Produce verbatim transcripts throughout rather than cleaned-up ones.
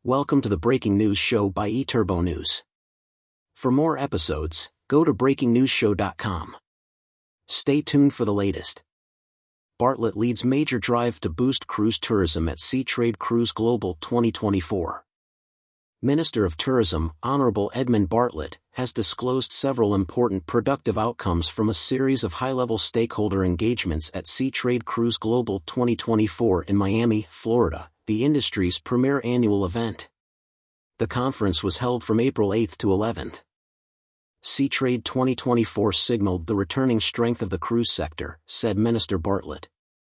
Welcome to the Breaking News Show by eTurbo News. For more episodes, go to breaking news show dot com. Stay tuned for the latest. Bartlett leads major drive to boost cruise tourism at Seatrade Cruise Global twenty twenty-four. Minister of Tourism, Honorable Edmund Bartlett, has disclosed several important productive outcomes from a series of high-level stakeholder engagements at Seatrade Cruise Global twenty twenty-four in Miami, Florida, the industry's premier annual event. The conference was held from April eighth to eleventh. Seatrade twenty twenty-four signaled the returning strength of the cruise sector, said Minister Bartlett.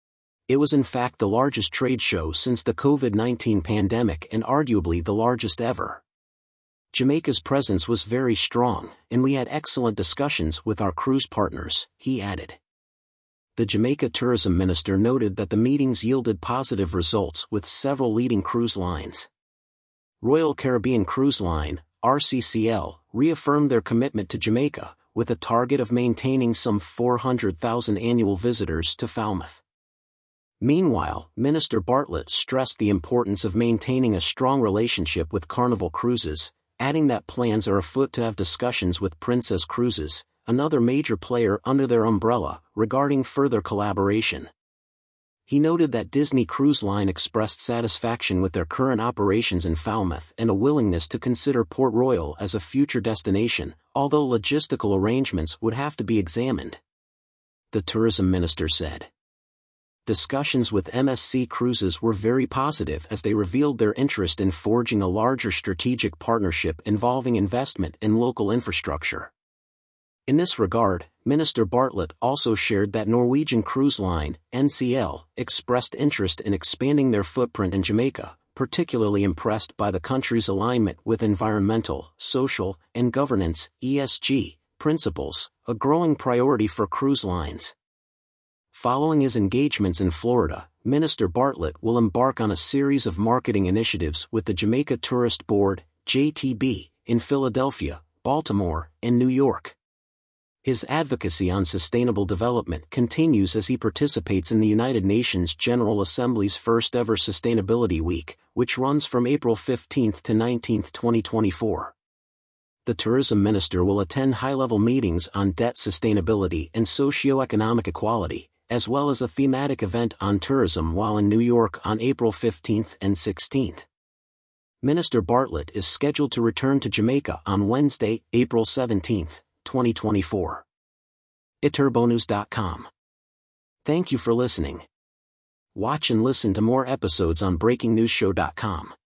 It was in fact the largest trade show since the COVID nineteen pandemic and arguably the largest ever. Jamaica's presence was very strong, and we had excellent discussions with our cruise partners, he added. The Jamaica tourism minister noted that the meetings yielded positive results with several leading cruise lines. Royal Caribbean Cruise Line, R C C L, reaffirmed their commitment to Jamaica, with a target of maintaining some four hundred thousand annual visitors to Falmouth. Meanwhile, Minister Bartlett stressed the importance of maintaining a strong relationship with Carnival Cruises, adding that plans are afoot to have discussions with Princess Cruises, another major player under their umbrella, regarding further collaboration. He noted that Disney Cruise Line expressed satisfaction with their current operations in Falmouth and a willingness to consider Port Royal as a future destination, although logistical arrangements would have to be examined. The tourism minister said. Discussions with M S C Cruises were very positive as they revealed their interest in forging a larger strategic partnership involving investment in local infrastructure. In this regard, Minister Bartlett also shared that Norwegian Cruise Line, N C L, expressed interest in expanding their footprint in Jamaica, particularly impressed by the country's alignment with environmental, social, and governance (E S G) principles, a growing priority for cruise lines. Following his engagements in Florida, Minister Bartlett will embark on a series of marketing initiatives with the Jamaica Tourist Board, J T B, in Philadelphia, Baltimore, and New York. His advocacy on sustainable development continues as he participates in the United Nations General Assembly's first-ever Sustainability Week, which runs from April fifteenth to nineteenth, twenty twenty-four. The tourism minister will attend high-level meetings on debt sustainability and socio-economic equality, as well as a thematic event on tourism while in New York on April fifteenth and sixteenth. Minister Bartlett is scheduled to return to Jamaica on Wednesday, April seventeenth, twenty twenty-four. e turbo news dot com. Thank you for listening. Watch and listen to more episodes on breaking news show dot com.